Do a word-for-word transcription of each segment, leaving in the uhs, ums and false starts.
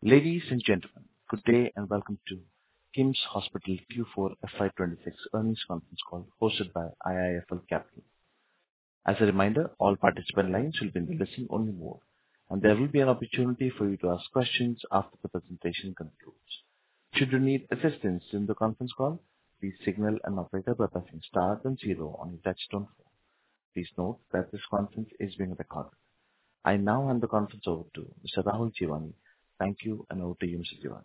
Ladies and gentlemen, good day and welcome to KIMS Hospitals Q four F Y twenty-six earnings conference call hosted by I I F L Capital. As a reminder, all participant lines will be in the listen-only mode, and there will be an opportunity for you to ask questions after the presentation concludes. Should you need assistance in the conference call, please signal an operator by pressing star then zero on your touchtone phone. Please note that this conference is being recorded. I now hand the conference over to Mister Rahul Jeewani. Thank you, and over to you, Mister Jeewani.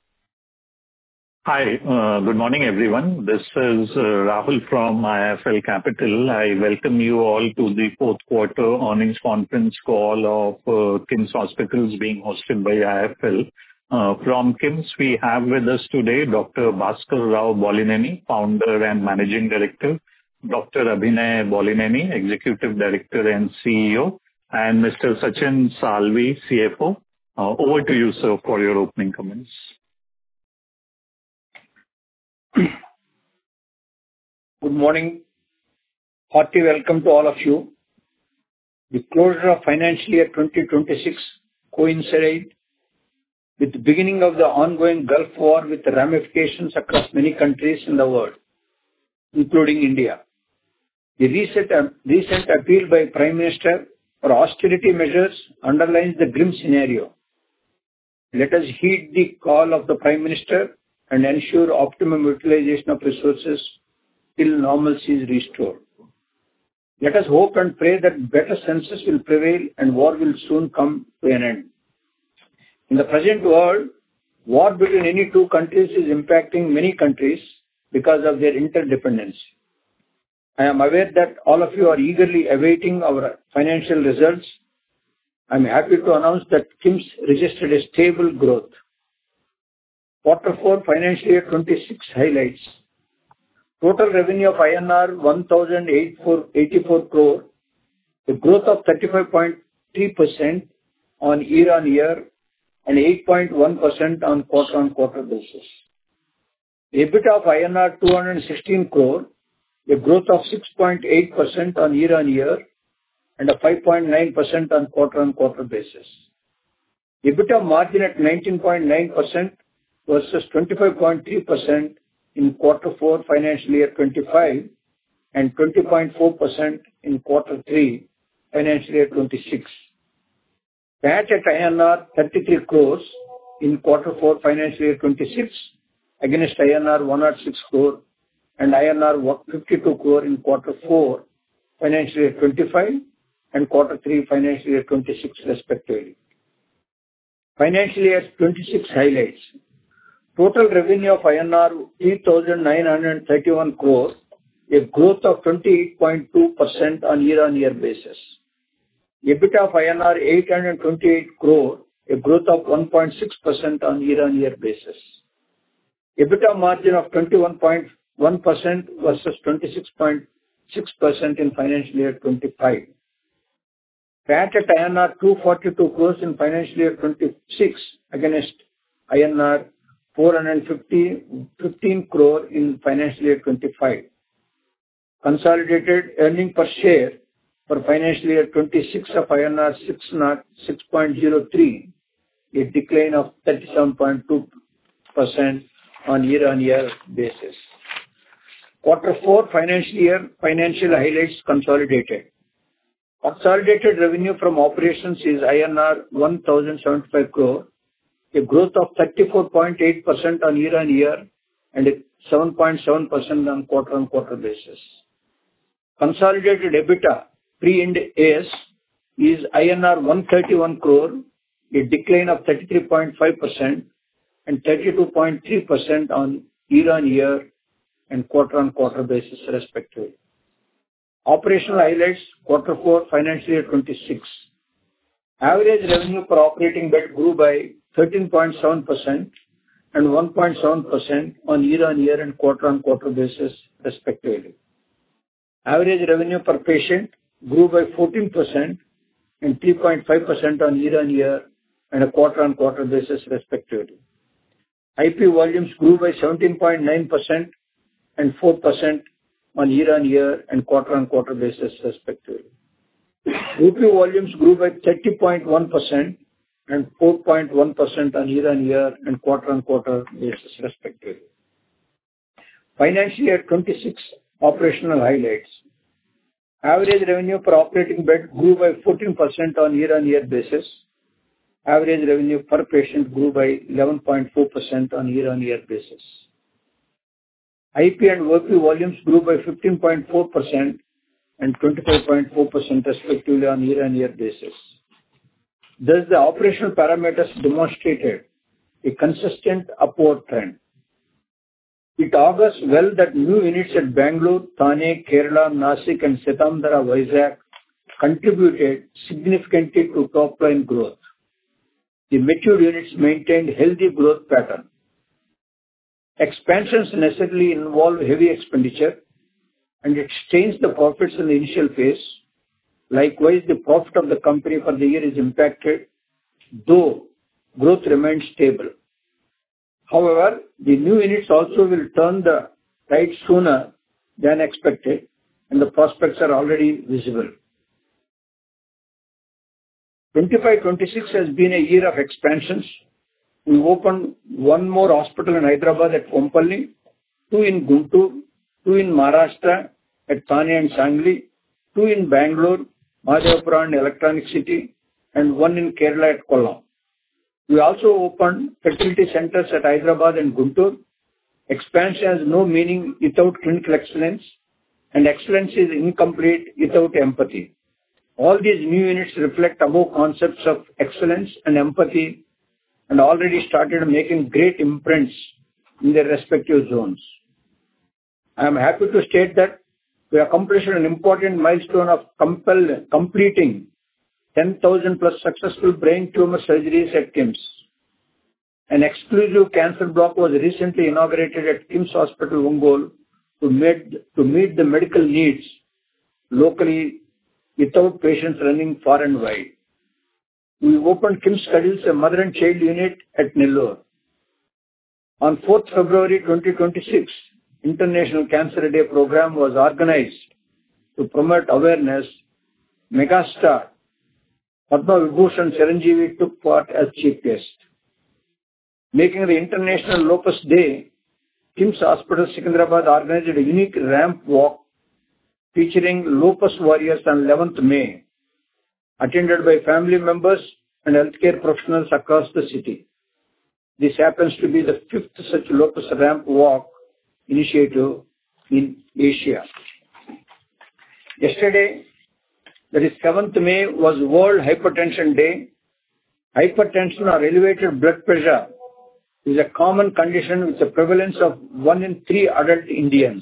Hi, uh, good morning, everyone. This is uh, Rahul from I I F L Capital. I welcome you all to the fourth quarter earnings conference call of uh, KIMS Hospitals being hosted by I I F L. Uh, from KIMS, we have with us today Doctor Bhaskar Rao Bollineni, Founder and Managing Director, Doctor Abhinay Bollineni, Executive Director and C E O, and Mister Sachin Salvi, C F O. Uh, over to you, sir, for your opening comments. Good morning. Hearty welcome to all of you. The closure of financial year twenty twenty-six coincided with the beginning of the ongoing Gulf War with ramifications across many countries in the world, including India. The recent, uh, recent appeal by Prime Minister for austerity measures underlines the grim scenario. Let us heed the call of the Prime Minister and ensure optimum utilization of resources till normalcy is restored. Let us hope and pray that better senses will prevail and war will soon come to an end. In the present world, war between any two countries is impacting many countries because of their interdependence. I am aware that all of you are eagerly awaiting our financial results. I am happy to announce that KIMS registered a stable growth. Quarter four financial year twenty-six highlights. Total revenue of I N R one thousand eighty-four crore, a growth of thirty-five point three percent on year-on-year and eight point one percent on quarter-on-quarter basis. EBITDA of I N R two hundred sixteen crore, a growth of six point eight percent on year-on-year and a five point nine percent on quarter-on-quarter basis. EBITDA margin at nineteen point nine percent versus twenty-five point three percent in quarter four financial year twenty-five and twenty point four percent in quarter three financial year twenty-six. P A T at I N R thirty-three crores in quarter four financial year twenty-six against I N R one hundred six crore and I N R fifty-two crore in quarter four financial year twenty-five and quarter three financial year twenty-six respectively. Financial year twenty-six highlights. Total revenue of I N R three thousand nine hundred thirty-one crore, a growth of twenty-eight point two percent on year-on-year basis. EBITDA of I N R eight hundred twenty-eight crore, a growth of one point six percent on year-on-year basis. EBITDA margin of twenty-one point one percent versus twenty-six point six percent in financial year twenty-five. P A T at I N R two hundred forty-two crores in financial year twenty-six against I N R four hundred fifteen crore in financial year twenty-five. Consolidated earning per share for financial year twenty-six of I N R six point zero three, a decline of thirty-seven point two percent on year-on-year basis. Quarter four financial year financial highlights consolidated. Consolidated revenue from operations is I N R one thousand seventy-five crore, a growth of thirty-four point eight percent on year-on-year and seven point seven percent on quarter-on-quarter basis. Consolidated EBITDA pre-Ind A S is I N R one hundred thirty-one crore, a decline of thirty-three point five percent and thirty-two point three percent on year-on-year and quarter-on-quarter basis respectively. Operational highlights quarter four financial year twenty-six. Average revenue per operating bed grew by thirteen point seven percent and one point seven percent on year-on-year and quarter-on-quarter basis respectively. Average revenue per patient grew by fourteen percent and three point five percent on year-on-year and a quarter-on-quarter basis respectively. I P volumes grew by seventeen point nine percent and four percent on year-on-year and quarter-on-quarter basis respectively. O P volumes grew by thirty point one percent and four point one percent on year-on-year and quarter-on-quarter basis respectively. Financial year twenty-six operational highlights. Average revenue per operating bed grew by fourteen percent on year-on-year basis. Average revenue per patient grew by eleven point four percent on year-on-year basis. I P and O P volumes grew by fifteen point four percent and twenty-five point four percent respectively on year-on-year basis. Thus, the operational parameters demonstrated a consistent upward trend. It augurs well that new units at Bangalore, Thane, Kerala, Nasik and Setamdhara, Vizag contributed significantly to top-line growth. The mature units maintained healthy growth pattern. Expansions necessarily involve heavy expenditure and it strains the profits in the initial phase. Likewise, the profit of the company for the year is impacted, though growth remains stable. However, the new units also will turn the tide sooner than expected and the prospects are already visible. twenty-five twenty-six has been a year of expansions. We opened one more hospital in Hyderabad at Kompally, two in Guntur, two in Maharashtra at Thane and Sangli, two in Bangalore, Mahadevapura and Electronic City, and one in Kerala at Kollam. We also opened fertility centers at Hyderabad and Guntur. Expansion has no meaning without clinical excellence, and excellence is incomplete without empathy. All these new units reflect above concepts of excellence and empathy and already started making great imprints in their respective zones. I am happy to state that we accomplished an important milestone of compel, completing ten thousand plus successful brain tumor surgeries at KIMS. An exclusive cancer block was recently inaugurated at KIMS Hospital, Ongole to meet, to meet the medical needs locally without patients running far and wide. We opened KIMS Cuddles, a mother and child unit at Nellore. On fourth February twenty twenty-six, International Cancer Day program was organized to promote awareness. Megastar Padma Vibhushan Chiranjeevi took part as chief guest. Making the International Lupus Day, KIMS Hospital Secunderabad organized a unique ramp walk featuring lupus warriors on eleventh May, attended by family members and healthcare professionals across the city. This happens to be the fifth such lupus ramp walk initiative in Asia. Yesterday, that is seventh May, was World Hypertension Day. Hypertension or elevated blood pressure is a common condition with a prevalence of one in three adult Indians.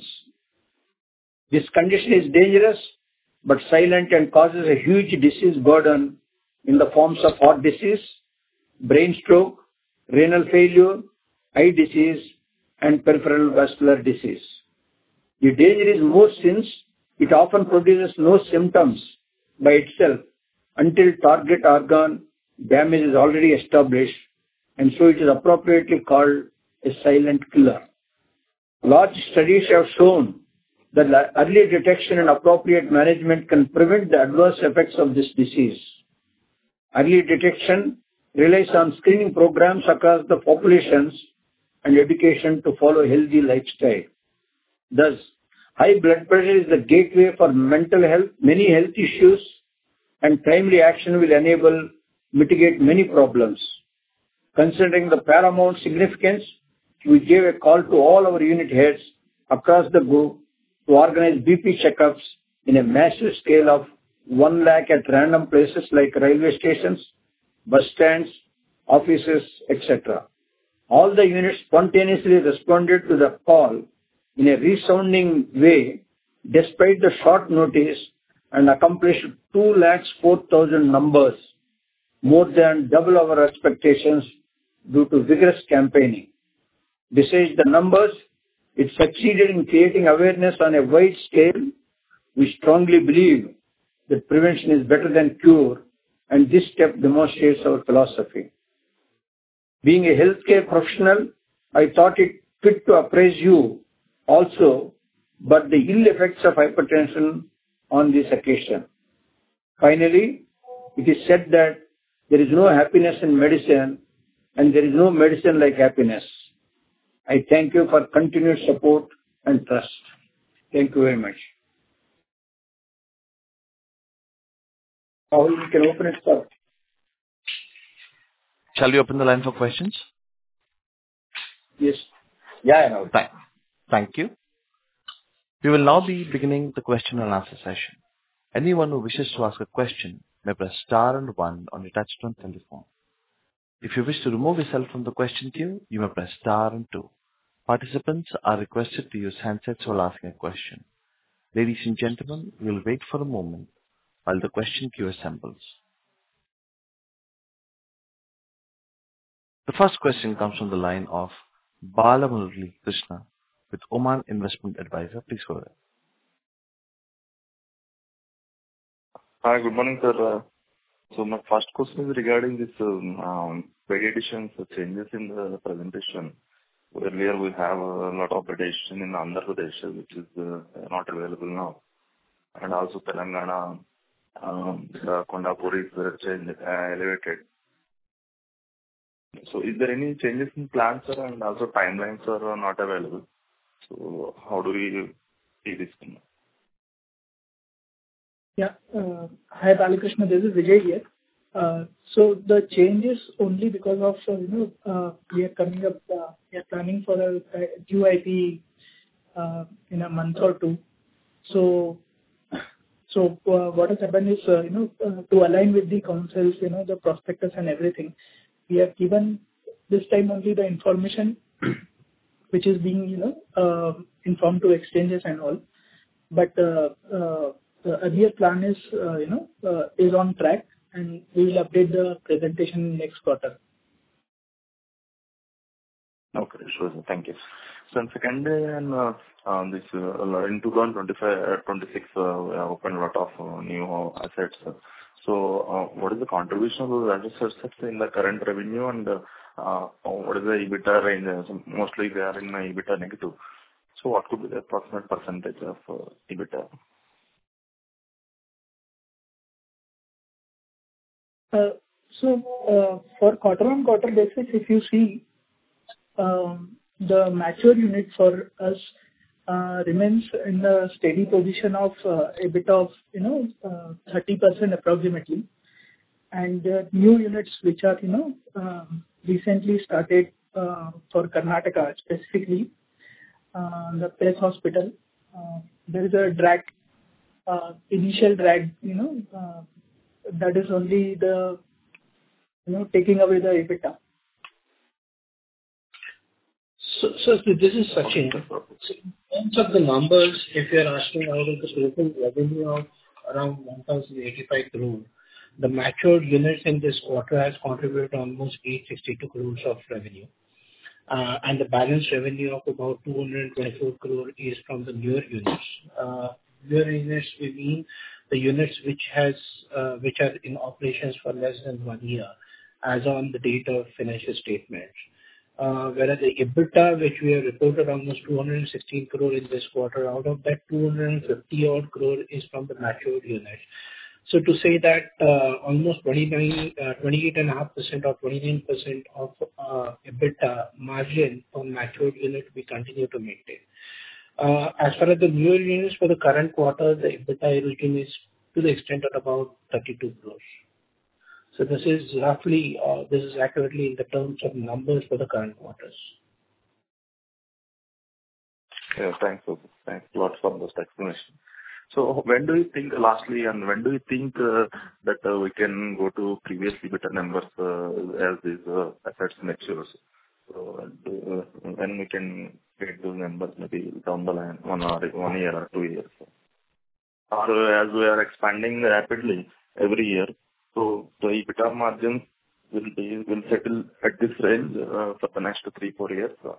This condition is dangerous but silent and causes a huge disease burden in the forms of heart disease, brain stroke, renal failure, eye disease, and peripheral vascular disease. The danger is more since it often produces no symptoms by itself until target organ damage is already established, and so it is appropriately called a silent killer. Large studies have shown that early detection and appropriate management can prevent the adverse effects of this disease. Early detection relies on screening programs across the populations and education to follow a healthy lifestyle. Thus, high blood pressure is the gateway for mental health, many health issues, and timely action will enable mitigate many problems. Considering the paramount significance, we gave a call to all our unit heads across the group to organize B P checkups in a massive scale of one lakh at random places like railway stations, bus stands, offices, et cetera. All the units spontaneously responded to the call in a resounding way despite the short notice and accomplished two lakhs four thousand numbers, more than double our expectations due to vigorous campaigning. Besides the numbers, it succeeded in creating awareness on a wide scale. We strongly believe that prevention is better than cure, and this step demonstrates our philosophy. Being a healthcare professional, I thought it fit to appraise you also, but the ill effects of hypertension on this occasion. Finally, it is said that There is no happiness in medicine, and there is no medicine like happiness. I thank you for continued support and trust. Thank you very much. Now we can open it for. Shall we open the line for questions? Yes. Yeah, I know. Thank, thank you. We will now be beginning the question and answer session. Anyone who wishes to ask a question may press star and one on your touchtone telephone. If you wish to remove yourself from the question queue, you may press star and two. Participants are requested to use handsets while asking a question. Ladies and gentlemen, we will wait for a moment while the question queue assembles. The first question comes from the line of Balamurali Krishna with Oman Investment Advisor. Please go ahead. Hi, good morning, sir. Uh, So my first question is regarding this um, um, bed additions, uh, changes in the presentation. Earlier we have a lot of bed addition in Andhra Pradesh, which is uh, not available now. And also Telangana, um, the Kondapur is uh, changed, uh, elevated. So is there any changes in plans, sir, and also timelines are not available? So how do we see this thing? Yeah. uh, Hi, Balakrishna. This is Vijay here. Uh, So the change is only because of, uh, you know, uh, we are coming up, uh, we are planning for a uh, Q I P uh, in a month or two. So so uh, what has happened is, uh, you know, uh, to align with the councils, you know, the prospectus and everything, we have given this time only the information which is being, you know, uh, informed to exchanges and all. But uh, uh, the earlier plan is, uh, you know, uh, is on track, and we will update the presentation next quarter. Okay, sure, sir. Thank you. So and secondly, and uh, um, this uh, in twenty twenty-five, uh, twenty-six, uh, we have opened a lot of uh, new uh, assets. uh. So, uh, what is the contribution of those assets in the current revenue, and uh, uh, what is the EBITDA range? Uh, so mostly they are in uh, EBITDA negative. So, what could be the approximate percentage of uh, EBITDA? Uh, So, uh, for quarter-on-quarter basis, if you see, um, the mature unit for us uh, remains in the steady position of uh, EBITDA of, you know, uh, thirty percent approximately. And the new units which are, you know, um, recently started uh, for Karnataka specifically, uh, the P E S Hospital, uh, there is a drag, uh, initial drag, you know, uh, that is only the, you know, taking away the EBITDA. So, so this is Sachin. So in terms of the numbers, if you are asking out of the total revenue of around one thousand eighty-five crore, the matured units in this quarter has contributed almost eight hundred sixty-two crores of revenue. Uh, and the balance revenue of about two hundred twenty-four crore is from the newer units. Uh, newer units, we mean the units which has uh, which are in operations for less than one year, as on the date of financial statement. Uh, whereas the EBITDA, which we have reported almost two hundred sixteen crore in this quarter, out of that two hundred fifty odd crore is from the matured units. So to say that uh, almost twenty-nine, uh, twenty-eight point five percent or twenty-nine percent of uh, EBITDA margin from matured unit we continue to maintain. Uh, as far as the newer units for the current quarter, the EBITDA erosion is to the extent of about thirty-two crores. So this is roughly, uh, this is accurately in the terms of numbers for the current quarters. Yeah, thanks. Okay. Thanks a lot for this explanation. So when do you think, lastly, and when do you think uh, that uh, we can go to previous EBITDA numbers uh, as these uh, assets matures? So uh, when we can get those numbers, maybe down the line, one or one year or two years? Or as we are expanding rapidly every year, so the EBITDA margins will be will settle at this range uh, for the next three, four years? Or?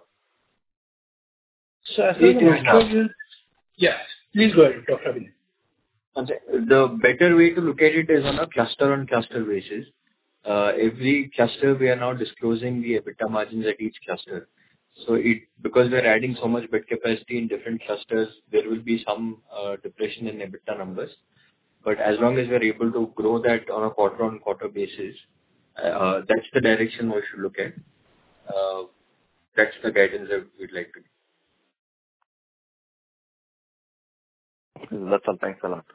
So as far as the matured, yes, please go ahead, Doctor Abhinay. The better way to look at it is on a cluster-on-cluster basis. Uh, Every cluster, we are now disclosing the EBITDA margins at each cluster. So it because we are adding so much bed capacity in different clusters, there will be some uh, depression in EBITDA numbers. But as long as we are able to grow that on a quarter-on-quarter basis, Uh, That's the direction we should look at. Uh, That's the guidance that we'd like to give. That's all. Thanks a lot.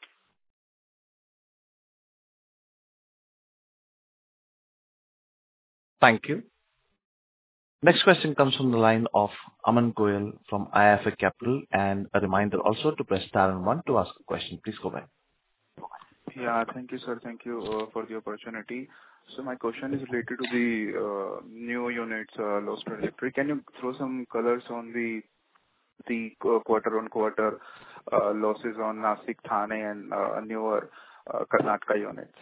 Thank you. Next question comes from the line of Aman Goyal from I I F L Capital, and a reminder also to press star and one to ask a question. Please go ahead. Yeah, thank you, sir. Thank you uh, for the opportunity. So my question is related to the uh, new units uh, loss trajectory. Can you throw some colors on the the uh, quarter-on-quarter uh, losses on Nashik, Thane, and uh, newer uh, Karnataka units?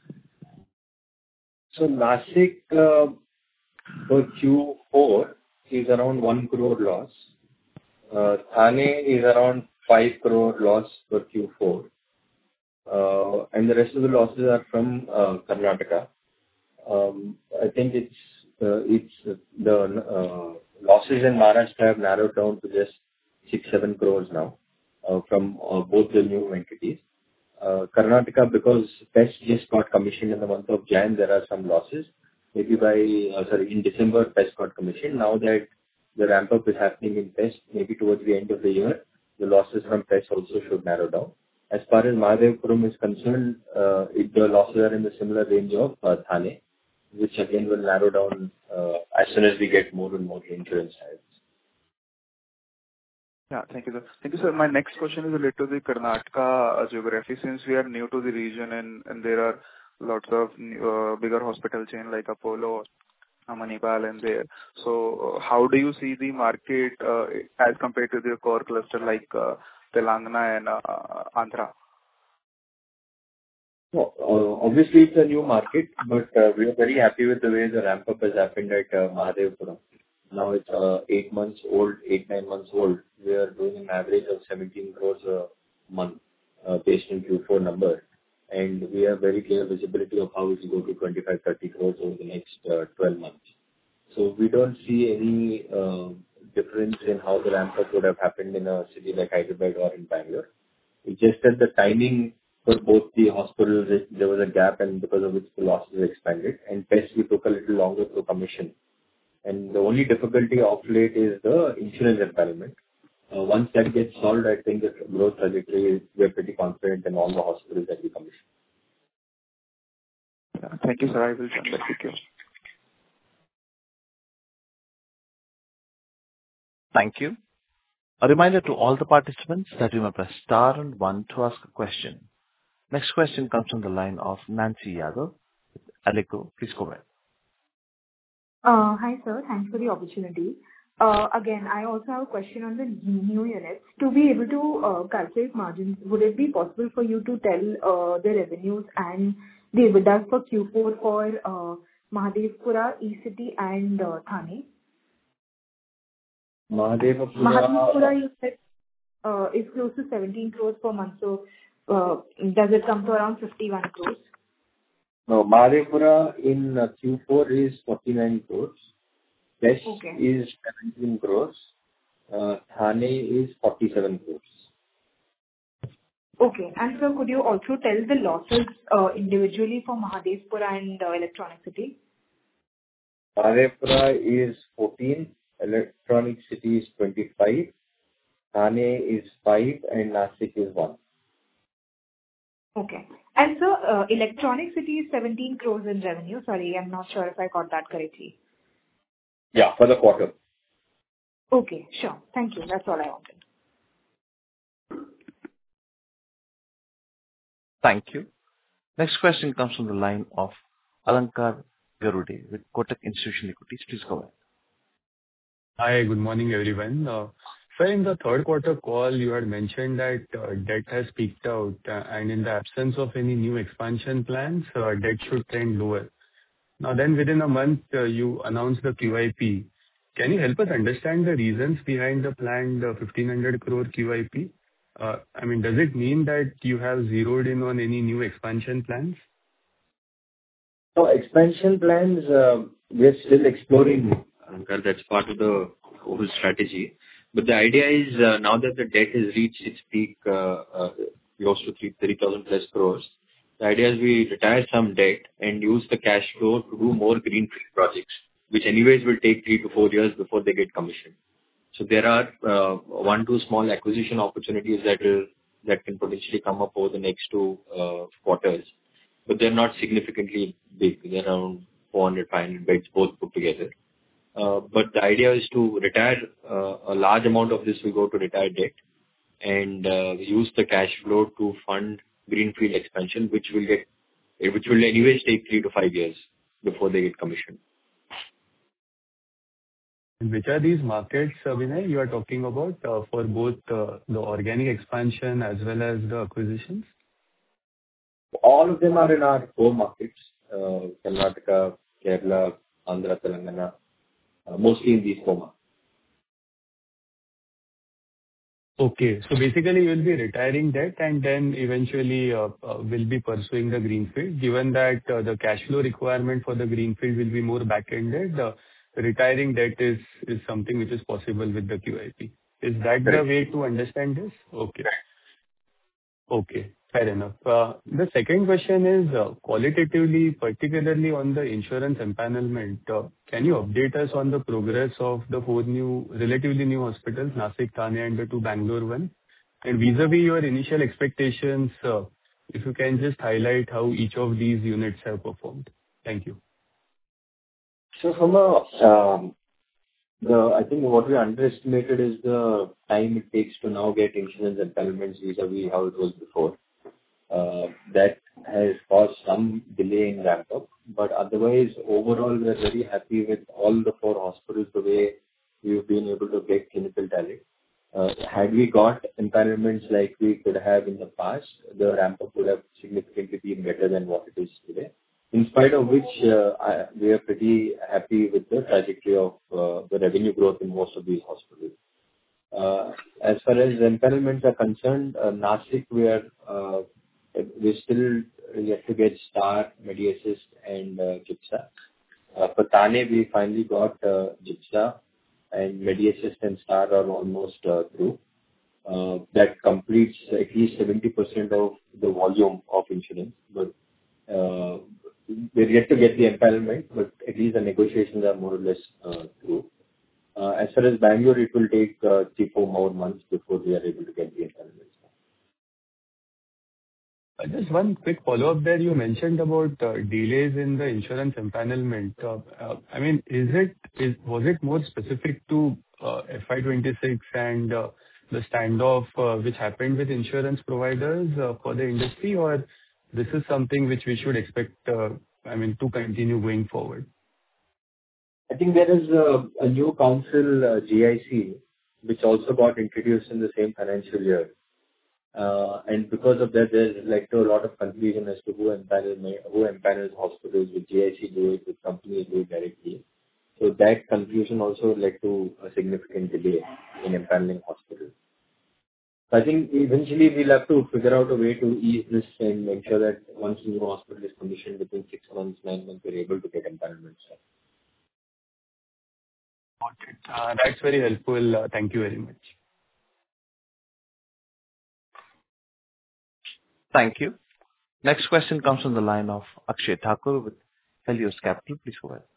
So Nashik uh, for Q four is around one crore loss. Uh, Thane is around five crore loss for Q four. Uh, and the rest of the losses are from uh, Karnataka. Um, I think it's uh, it's uh, the uh, losses in Maharashtra have narrowed down to just six, seven crores now uh, from uh, both the new entities. Uh, Karnataka, because Pest just got commissioned in the month of Jan, there are some losses. Maybe by, uh, sorry, in December, Pest got commissioned. Now that the ramp-up is happening in Pest, maybe towards the end of the year, the losses from Pest also should narrow down. As far as Mahadevpuram is concerned, uh, it, the losses are in the similar range of uh, Thane, which again will narrow down uh, as soon as we get more and more insurance sides. Yeah, thank you, sir. Thank you, sir. My next question is related to the Karnataka uh, geography. Since we are new to the region and, and there are lots of uh, bigger hospital chain like Apollo, Manipal, and there. So uh, how do you see the market uh, as compared to the core cluster like uh, Telangana and uh, Andhra? No, uh, obviously it's a new market, but uh, we are very happy with the way the ramp-up has happened at uh, Mahadevpuram. Now it's uh, eight months old, eight, nine months old. We are doing an average of seventeen crores a month uh, based on Q four number. And we have very clear visibility of how it will go to twenty-five, thirty crores over the next uh, twelve months. So we don't see any uh, difference in how the ramp-up would have happened in a city like Hyderabad or in Bangalore. It's just that the timing for both the hospitals, there was a gap, and because of which the losses expanded. And Pest, we took a little longer to commission. And the only difficulty of late is the insurance empanelment. Uh, once that gets solved, I think the growth trajectory is, we're pretty confident in all the hospitals that we commission. Yeah, thank you, sir. I will join back with you. Thank you. A reminder to all the participants that you may press star and one to ask a question. Next question comes from the line of Nancy Yadav with Alico. Please go ahead. Uh, Hi, sir. Thanks for the opportunity. Uh, Again, I also have a question on the new units. To be able to uh, calculate margins, would it be possible for you to tell uh, the revenues and the EBITDA for Q four for uh, Mahadevpura, E-City, and uh, Thane? Mahadevpura, Mahadevpura, you said, uh, is close to seventeen crores per month. So, uh, does it come to around fifty-one crores? No, Mahadevpura in uh, Q four is forty-nine crores. Pest Okay. is seventeen crores. Uh, Thane is forty-seven crores. Okay. And sir, could you also tell the losses uh, individually for Mahadevpura and uh, Electronic City? Mahadevpura is fourteen, Electronic City is twenty-five, Thane is five, and Nashik is one. Okay. And sir, uh, Electronic City is seventeen crores in revenue. Sorry, I'm not sure if I got that correctly. Yeah, for the quarter. Okay, sure. Thank you. That's all I wanted. Thank you. Next question comes from the line of Alankar Garude with Kotak Institutional Equities. Please go ahead. Hi, good morning, everyone. Uh, Sir, in the third quarter call, you had mentioned that uh, debt has peaked out, uh, and in the absence of any new expansion plans, uh, debt should trend lower. Now then, within a month, uh, you announced the Q I P. Can you help us understand the reasons behind the planned uh, fifteen hundred crore Q I P? Uh, I mean, does it mean that you have zeroed in on any new expansion plans? So expansion plans, uh, we are still exploring, Alankar. That's part of the whole strategy. But the idea is uh, now that the debt has reached its peak, uh, uh, close to three thousand plus crores, The idea is we retire some debt and use the cash flow to do more greenfield projects, which anyways will take three to four years before they get commissioned. So there are uh, one, two small acquisition opportunities that will that can potentially come up over the next two uh, quarters, but they're not significantly big. They're around four hundred, five hundred beds both put together. Uh, but the idea is to retire uh, a large amount of this will go to retire debt and uh, use the cash flow to fund greenfield expansion, which will get which will anyways take three to five years before they get commissioned. Which are these markets, uh, Vinay, you are talking about uh, for both uh, the organic expansion as well as the acquisitions? All of them are in our core markets, uh, Karnataka, Kerala, Andhra, Telangana, uh, mostly in these core markets. Okay. So basically, you will be retiring debt and then eventually uh, uh, will be pursuing the greenfield. Given that uh, the cash flow requirement for the greenfield will be more back-ended, uh, retiring debt is is something which is possible with the Q I P. Is that the way to understand this? Okay. Okay. Fair enough. Uh, The second question is uh, qualitatively, particularly on the insurance empanelment, uh, can you update us on the progress of the four new, relatively new hospitals, Nashik, Thane, and the two Bangalore one? And vis-à-vis your initial expectations, uh, if you can just highlight how each of these units have performed. Thank you. So from a, um, the I think what we underestimated is the time it takes to now get insurance empanelments vis-à-vis how it was before. Uh, That has caused some delay in ramp-up, but otherwise, overall, we are very happy with all the four hospitals, the way we've been able to get clinical talent. Uh, Had we got empanelments like we could have in the past, the ramp-up would have significantly been better than what it is today. In spite of which, uh, I- we are pretty happy with the trajectory of uh, the revenue growth in most of these hospitals. Uh, As far as empanelments are concerned, uh, Nashik, we are uh, we're still yet to get Star, Medi-Assist, and uh, GIPSA. Uh, For Thane, we finally got uh, GIPSA, and Medi-Assist and Star are almost uh, through. Uh, That completes at least seventy percent of the volume of insurance. But uh, we're yet to get the empanelment, but at least the negotiations are more or less uh, through. Uh, As far as Bangalore, it will take uh, three, four more months before we are able to get the empanelment. Uh, Just one quick follow-up there. You mentioned about uh, delays in the insurance empanelment. Uh, uh, I mean, is it is was it more specific to uh, F Y twenty-six and uh, the standoff uh, which happened with insurance providers uh, for the industry, or this is something which we should expect, uh, I mean, to continue going forward? I think there is a a new council, uh, G I C, which also got introduced in the same financial year. Uh, And because of that, there's led to a lot of confusion as to who empanels who empanels hospitals. With G I C do it, with companies do it directly. So that confusion also led to a significant delay in empaneling hospitals. So I think eventually we'll have to figure out a way to ease this and make sure that once a new hospital is commissioned within six months, nine months, we're able to get empanelments. Got it. Uh, That's very helpful. Uh, Thank you very much. Thank you. Next question comes from the line of Akshay Thakur with Helios Capital. Please go ahead.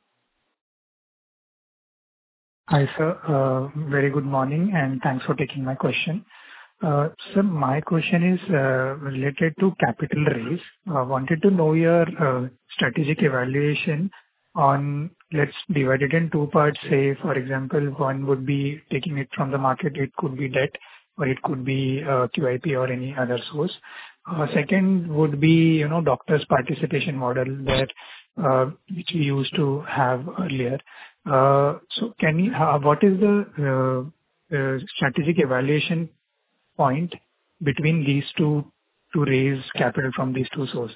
Hi, sir. Uh, Very good morning, and thanks for taking my question. Uh, Sir, my question is uh, related to capital raise. I wanted to know your uh, strategic evaluation on, let's divide it in two parts. Say, for example, one would be taking it from the market, it could be debt, or it could be uh, Q I P or any other source. Uh, Second would be, you know, doctors' participation model that uh, which we used to have earlier. Uh, So can you, uh, what is the uh, uh, strategic evaluation point between these two to raise capital from these two sources?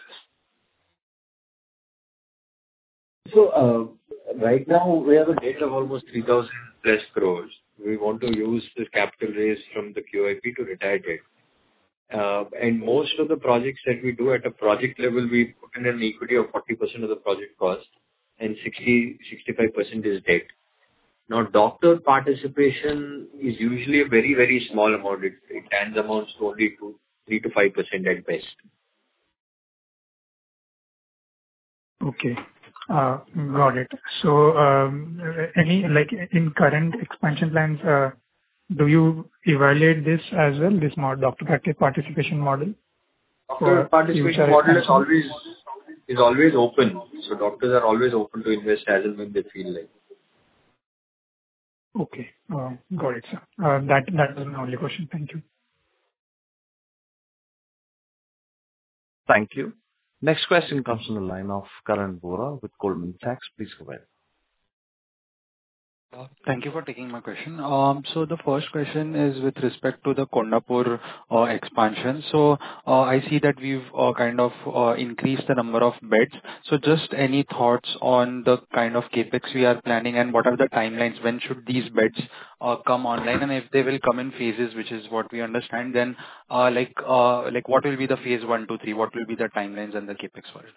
So, uh, right now we have a debt of almost three thousand plus crores. We want to use the capital raise from the Q I P to retire debt. Uh, And most of the projects that we do at a project level, we put in an equity of forty percent of the project cost, and sixty to sixty-five percent is debt. Now, doctor participation is usually a very, very small amount. It it tends amounts to only to three to five percent at best. Okay. Uh, Got it. So, um, any, like, in current expansion plans, uh, do you evaluate this as well, this mod, doctor practice participation model Doctor for participation future model is expansion? always is always open. So doctors are always open to invest as and when they feel like. Okay. Uh, Got it, sir. Uh, That, that was my only question. Thank you. Thank you. Next question comes from the line of Karan Vora with Goldman Sachs. Please go ahead. Uh, Thank you for taking my question. Um, So the first question is with respect to the Kondapur uh, expansion. So uh, I see that we've uh, kind of uh, increased the number of beds. So just any thoughts on the kind of CapEx we are planning, and what are the timelines? When should these beds uh, come online? And if they will come in phases, which is what we understand, then uh, like uh, like what will be the phase one, two, three? What will be the timelines and the CapEx for it?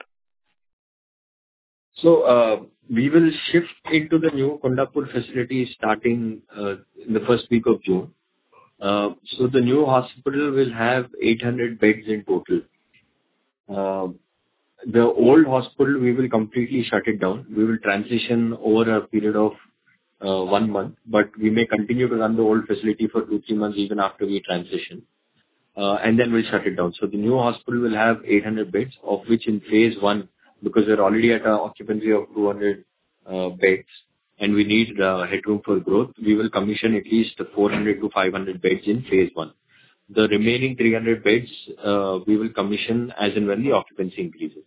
So uh, we will shift into the new Kondapur facility starting uh, in the first week of June. Uh, So the new hospital will have eight hundred beds in total. Uh, The old hospital, we will completely shut it down. We will transition over a period of uh, one month, but we may continue to run the old facility for two, three months even after we transition. Uh, and then we'll shut it down. So the new hospital will have eight hundred beds, of which in phase one, because we're already at an occupancy of two hundred uh, beds, and we need uh, headroom for growth, we will commission at least four hundred to five hundred beds in phase one. The remaining three hundred beds, uh, we will commission as and when the occupancy increases.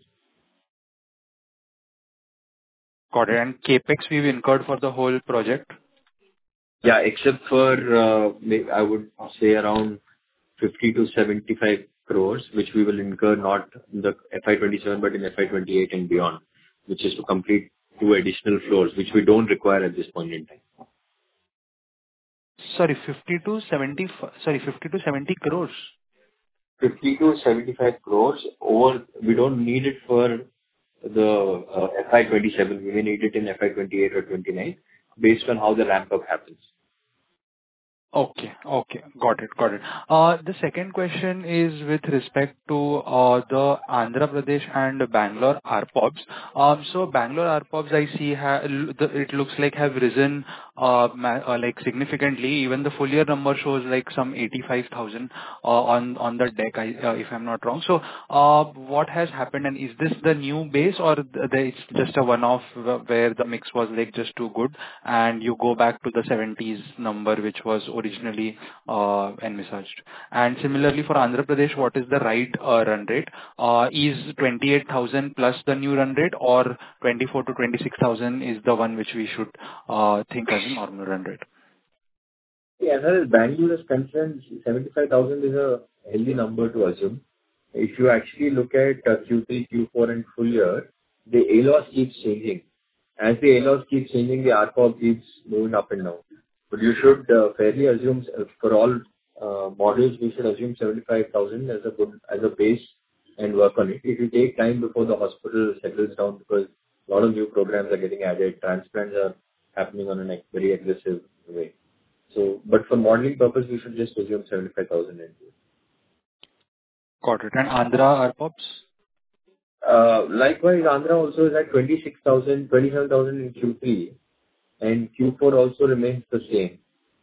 Got it. And CapEx we've incurred for the whole project? Yeah, except for, uh, may- I would say around fifty to seventy-five crores, which we will incur not in the F Y twenty-seven, but in F Y twenty-eight and beyond, which is to complete two additional floors, which we don't require at this point in time. Sorry, fifty to seventy, sorry, fifty to seventy crores. fifty to seventy-five crores, or we don't need it for the uh, F Y twenty-seven. We may need it in F Y twenty-eight or twenty-nine, based on how the ramp-up happens. Okay. Okay. Got it. Got it. Uh, The second question is with respect to uh, the Andhra Pradesh and Bangalore R P O Bs. Um, So Bangalore R P O Bs, I see, ha- l- the- it looks like have risen uh, ma- uh, like significantly. Even the full year number shows like some eighty-five thousand uh, on on the deck, I- uh, if I'm not wrong. So, uh, what has happened, and is this the new base, or th- there it's just a one-off wh- where the mix was like just too good and you go back to the seventies number, which was originally uh, envisaged? And similarly for Andhra Pradesh, what is the right uh, run rate? Uh, Is twenty-eight thousand plus the new run rate, or twenty-four to twenty-six thousand is the one which we should uh, think as a normal run rate? Yeah, as far as Bangalore is concerned, seventy-five thousand is a healthy number to assume. If you actually look at uh, Q three, Q four and full year, the A L O S keeps changing. As the A L O S keeps changing, the R P O B keeps moving up and down. But you should uh, fairly assume, uh, for all uh, models, we should assume seventy-five thousand as a good, as a base and work on it. It will take time before the hospital settles down, because a lot of new programs are getting added. Transplants are happening on a like, very aggressive way. So, but for modeling purpose, we should just assume seventy-five thousand. Got it. And Andhra R P O Bs? Uh, Likewise, Andhra also is at twenty-six thousand, twenty-seven thousand in Q three, and Q four also remains the same.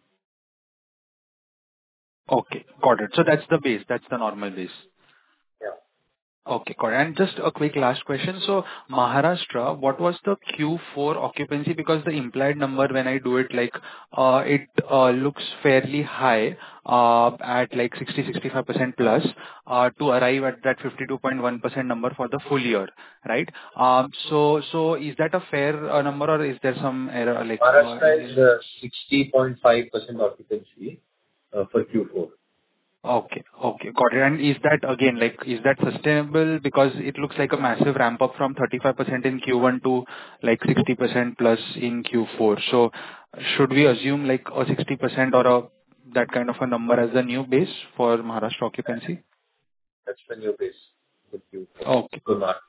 Okay, got it. So that's the base, that's the normal base. Yeah. Okay, got it. And just a quick last question. So Maharashtra, what was the Q four occupancy? Because the implied number, when I do it, like, uh it uh looks fairly high, uh at like sixty to sixty-five percent plus, uh to arrive at that fifty-two point one percent number for the full year, right? Um, So, so is that a fair uh number, or is there some error, like, uh Maharashtra is uh, sixty point five percent occupancy uh, for Q four. Okay. Okay, got it. And is that, again, like, is that sustainable? Because it looks like a massive ramp up from thirty-five percent in Q one to, like, sixty percent plus in Q four. So should we assume, like, a sixty percent or a, that kind of a number as the new base for Maharashtra occupancy? That's the new base for Q four. Okay. So Mar-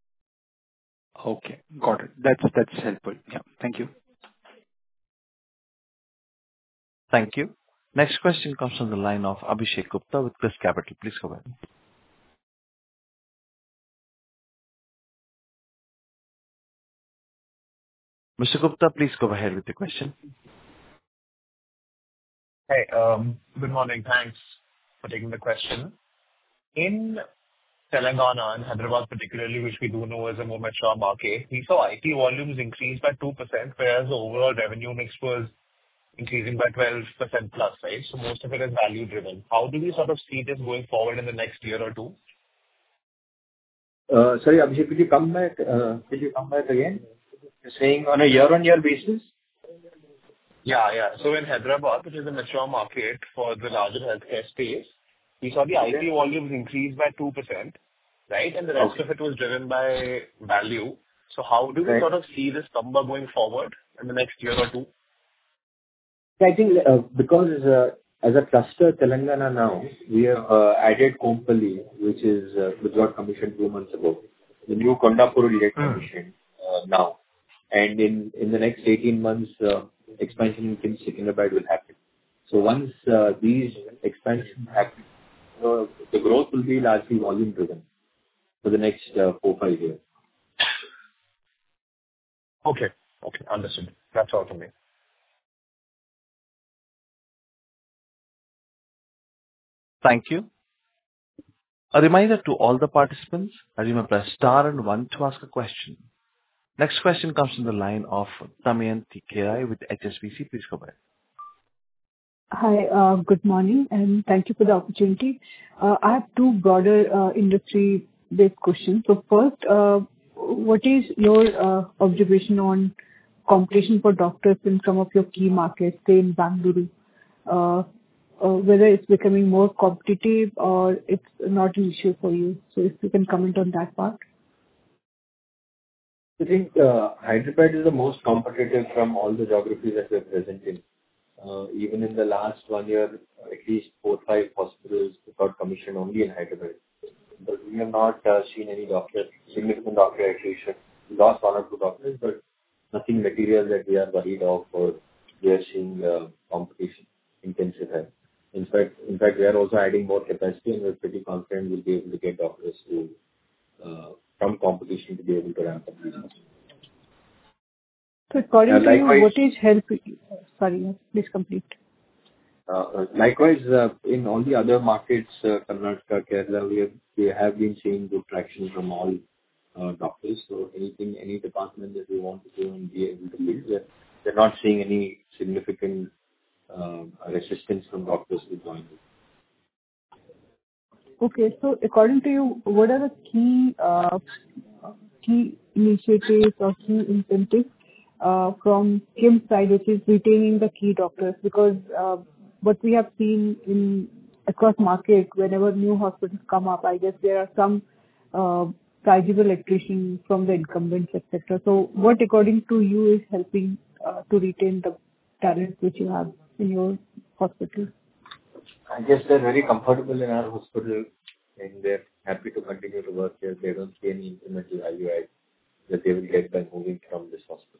Okay, got it. That's, that's helpful. Yeah. Thank you. Thank you. Next question comes from the line of Abhishek Gupta with Quest Capital. Please go ahead. Mister Gupta, please go ahead with the question. Hey, um, good morning. Thanks for taking the question. In Telangana and Hyderabad particularly, which we do know is a more mature market, we saw I P volumes increase by two percent, whereas the overall revenue mix was increasing by twelve percent plus, right? So most of it is value-driven. How do we sort of see this going forward in the next year or two? Uh, Sorry, Abhishek, could you come back, uh, could you come back again? You're saying on a year-on-year basis? Yeah, yeah. So in Hyderabad, which is a mature market for the larger healthcare space, we saw the I P volumes increase by two percent, right? And the rest Okay. of it was driven by value. So how do we Right. sort of see this number going forward in the next year or two? I think uh, because uh, as a cluster, Telangana now, we have uh, added Kompally, which is uh, which got commissioned two months ago. The new Kondapur will get commissioned uh, now. And in in the next eighteen months, uh, expansion in KIMS Secunderabad will happen. So once uh, these expansions happen, uh, the growth will be largely volume driven for the next uh, four, five years. Okay. Okay, understood. That's all from me. Thank you. A reminder to all the participants that you may press star and one to ask a question. Next question comes from the line of Damayanti Kerai with H S B C. Please go ahead. Hi, uh, good morning, and thank you for the opportunity. Uh, I have two broader uh, industry-based questions. So first, uh, what is your uh, observation on competition for doctors in some of your key markets, say in Bangalore? Uh, uh, whether it's becoming more competitive or it's not an issue for you. So if you can comment on that part. I think uh, Hyderabad is the most competitive from all the geographies that we're present in. Uh, even in the last one year, at least four, five hospitals got commissioned only in Hyderabad. But we have not uh, seen any doctor, significant doctor attrition. We lost one or two doctors, but nothing material that we are worried of or we are seeing uh, competition intensify. In fact, in fact, we are also adding more capacity, and we're pretty confident we'll be able to get doctors to uh, from competition to be able to ramp up these hospitals. So according Uh, to you, likewise- what is helping? Sorry, yes, please complete. Uh, Likewise, uh, in all the other markets, uh, Karnataka, Kerala, we have we have been seeing good traction from all uh, doctors. So anything, any department that we want to do and be able to build, we're we're not seeing any significant uh, resistance from doctors to join. Okay. So according to you, what are the key uh, key initiatives or key incentives uh, from KIMS side, which is retaining the key doctors? Because uh, what we have seen in across market, whenever new hospitals come up, I guess there are some uh, sizable attrition from the incumbents, et cetera. So what, according to you, is helping uh, to retain the talent which you have in your hospital? I guess they're very comfortable in our hospital, and they're happy to continue to work here. They don't see any incremental value add that they will get by moving from this hospital.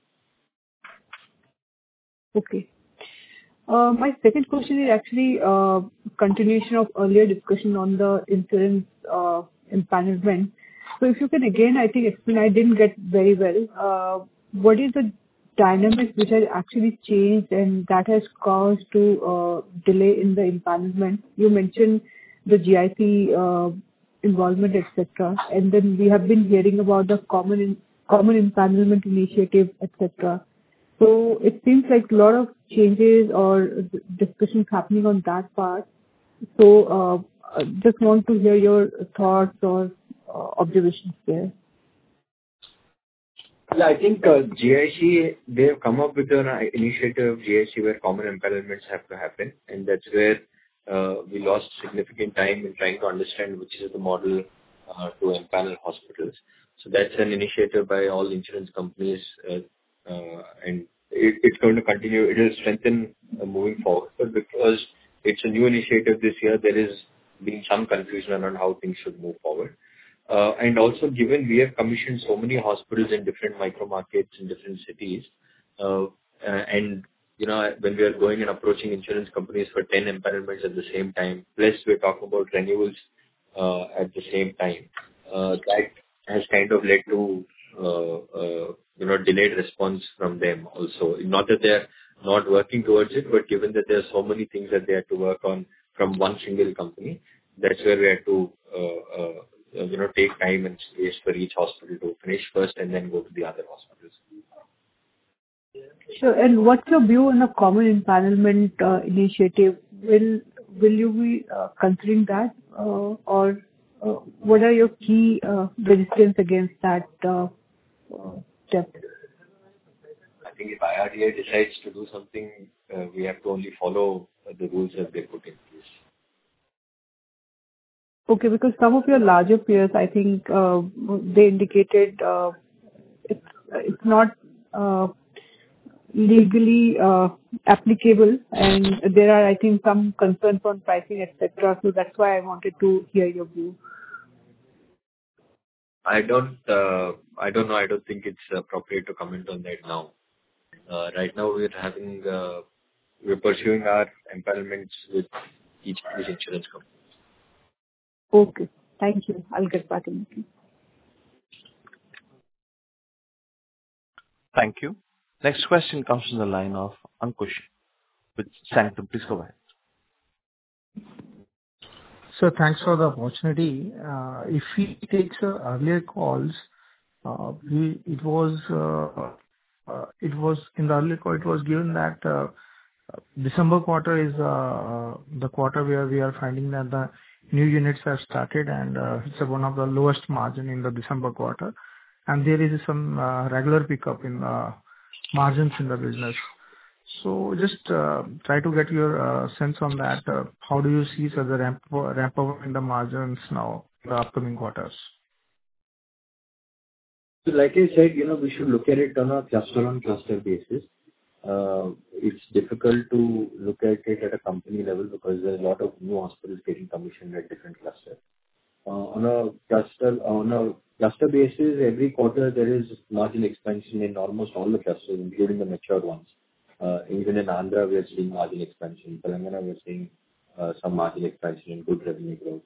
Okay. Uh, My second question is actually uh continuation of earlier discussion on the insurance uh, empanelment. So if you can again, I think, explain, I didn't get very well, uh, what is the dynamics which has actually changed and that has caused to uh, delay in the empanelment? You mentioned the G I C uh, involvement, et cetera, and then we have been hearing about the common in- common empanelment initiative, et cetera. So it seems like a lot of changes or d- discussions happening on that part. So uh, I just want to hear your thoughts or uh, observations there. Yeah, I think uh, G I C, they have come up with an uh, initiative, G I C, where common empanelments have to happen, and that's where uh, we lost significant time in trying to understand which is the model uh, to empanel hospitals. So that's an initiative by all insurance companies, uh, uh, and it, it's going to continue. It will strengthen uh, moving forward, but because it's a new initiative this year, there is been some confusion around how things should move forward. Uh, and also, given we have commissioned so many hospitals in different micro markets in different cities, uh, uh, and you know, when we are going and approaching insurance companies for ten empanelments at the same time, plus we're talking about renewals uh, at the same time, uh, that has kind of led to uh, uh, you know, delayed response from them also. Not that they're not working towards it, but given that there are so many things that they had to work on from one single company, that's where we had to, uh, uh, you know, take time and space for each hospital to finish first and then go to the other hospitals. Sure. And what's your view on a common empanelment uh, initiative? Will will you be uh, considering that, uh, or uh, what are your key uh, resistance against that uh, uh, step? I think if I R D A decides to do something, uh, we have to only follow uh, the rules that they put in place. Okay, because some of your larger peers, I think, uh, they indicated uh, it's it's not uh, legally uh, applicable, and there are, I think, some concerns on pricing, et cetera. So that's why I wanted to hear your view. I don't, uh, I don't know. I don't think it's appropriate to comment on that now. Uh, right now, we're having, uh, we're pursuing our empanelments with each, each insurance company. Okay, thank you. I'll get back in with you. Thank you. Next question comes from the line of Ankush with Sanctum. Please go ahead. So thanks for the opportunity. Uh, If we take the earlier calls, uh, we it was uh, uh, it was in the earlier call, it was given that uh, December quarter is uh, the quarter where we are finding that the new units have started, and uh, it's one of the lowest margin in the December quarter. And there is some uh, regular pickup in uh, margins in the business. So just uh, try to get your uh, sense on that. Uh, How do you see so the ramp ramp up in the margins now in the upcoming quarters? So like I said, you know, we should look at it on a cluster-on-cluster basis. Uh, It's difficult to look at it at a company level because there's a lot of new hospitals getting commissioned at different clusters. Uh, On a cluster on a cluster basis, every quarter there is margin expansion in almost all the clusters, including the mature ones. Uh, Even in Andhra, we are seeing margin expansion. In Telangana, we are seeing uh, some margin expansion and good revenue growth.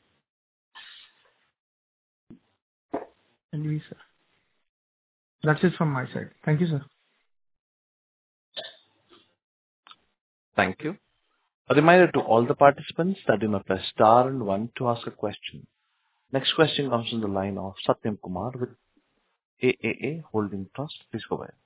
And we, sir. That's it from my side. Thank you, sir. Thank you. A reminder to all the participants that you may press star and one to ask a question. Next question comes from the line of Satyam Kumar with A A A Holding Trust. Please go ahead.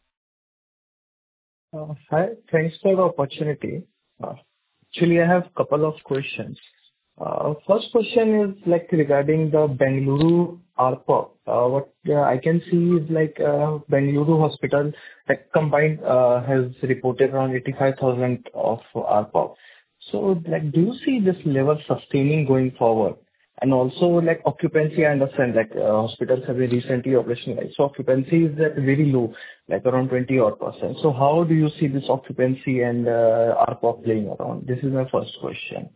Uh, Hi. Thanks for the opportunity. Uh, Actually, I have a couple of questions. Uh, First question is like regarding the Bengaluru R P O B. Uh, What uh, I can see is like uh, Bengaluru hospital like combined uh, has reported around eighty-five thousand of R P O B. So like, do you see this level sustaining going forward? And also like occupancy, I understand like uh, hospitals have been recently operationalized. So occupancy is at very low, like around twenty odd percent. So how do you see this occupancy and uh, R P O B playing around? This is my first question.